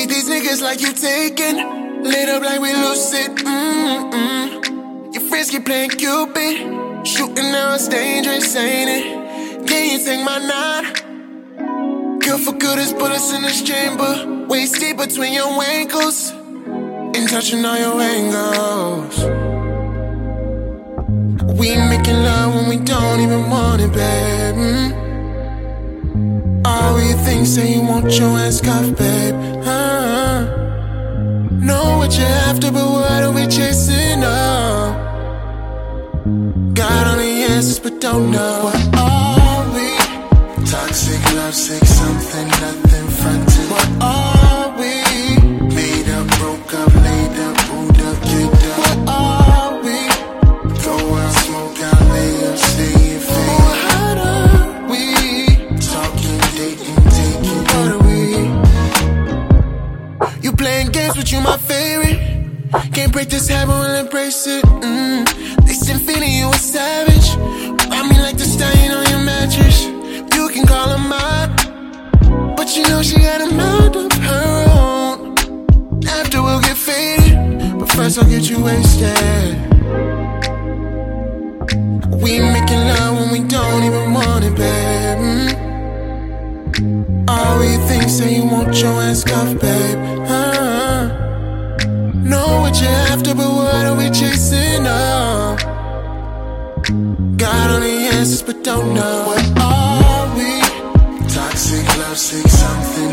Treat these niggas like you taken. Lit up like we lucid. Your friends keep playing Cupid. Shooting now it's dangerous, ain't it? Can you take my nine? Kill for good is put us in this chamber. Waist deep between your ankles. And touching all your angles. We making love when we don't even want it, babe. All you think say you want your ass cuffed, babe. Know what you're after, but what are we chasing up? Got all the answers, but don't know. What are we? Toxic, love sick, something, nothing fronted. What are we? Made up, broke up, laid up, booed up, kicked up. What are we? Go out, smoke out, lay up, stay in fade. What are we? Talking, dating, taking. What are we? You playing games, but you my favorite. Can't break this habit, we'll embrace it. They still feeling you a savage. I mean like the stain on your mattress. You can call her mine, but you know she got a mind of her own. After we'll get faded, but first I'll get you wasted. We making love when we don't even want it, babe. All you think say you want your ass cuffed, babe. Know what you're after, but what are we chasing up? Got all the answers, but don't know. What are we? Toxic, love sick, something